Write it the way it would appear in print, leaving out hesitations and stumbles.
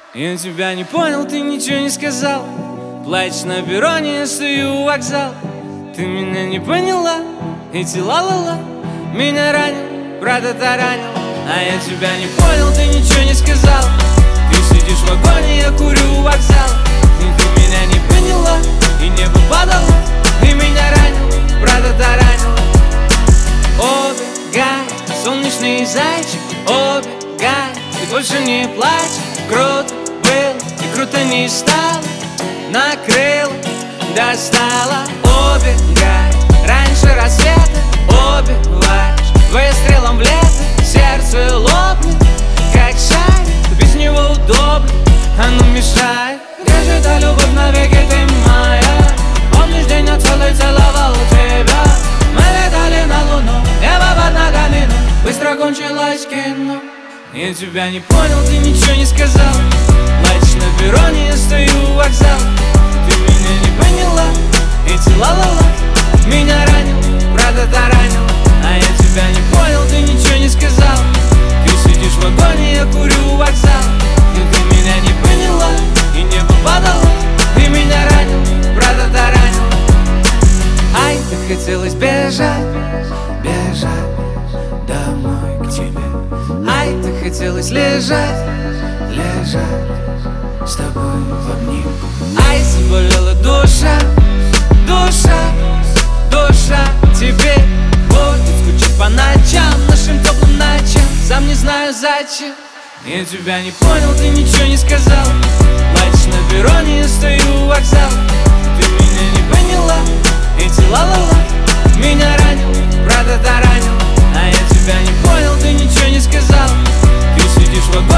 Я тебя не понял, ты ничего не сказал. Плачешь на перроне, я стою у вокзала. Ты меня не поняла, эти ла-ла-ла меня ранил, правда таранил. А я тебя не понял, ты ничего не сказал. Ты сидишь в вагоне, я курю у вокзала. И ты меня не поняла, и небо падало, и меня ранил, правда таранил. Убегай, солнечный зайчик, убегай, ты больше не плачь. Круто было и круто не стало, накрыло, достала. Убегай, раньше рассвета, убиваешь выстрелом в лето. Сердце лопнет, как шарик, без него удобно, оно мешает. Где же та любовь навеки, ты моя? Помнишь день, я целовал тебя. Мы летали на луну, небо под ногами, но быстро кончилось кино. Я тебя не понял, ты ничего не сказал. Плачешь на перроне, я стою у вокзала. Ты меня не поняла, эти ла-ла-ла меня ранил, правда таранил. А я тебя не понял, ты ничего не сказал. Ты сидишь в вагоне, я курю у вокзала. И ты меня не поняла, и небо падало, и меня ранил, правда таранил. Ай, так хотелось бежать, бежать домой к тебе. Ай, так хотелось лежать, лежать с тобой в обнимку. Ай, заболела душа, душа, душа. Теперь будет скучать по ночам, нашим теплым ночам. Сам не знаю зачем. Я тебя не понял, ты ничего не сказал. Плачешь на перроне, я стою у вокзала. Ты меня не поняла, эти ла-ла-ла меня ранил, правда таранил. А я тебя не понял, ты ничего не сказал. Ты сидишь в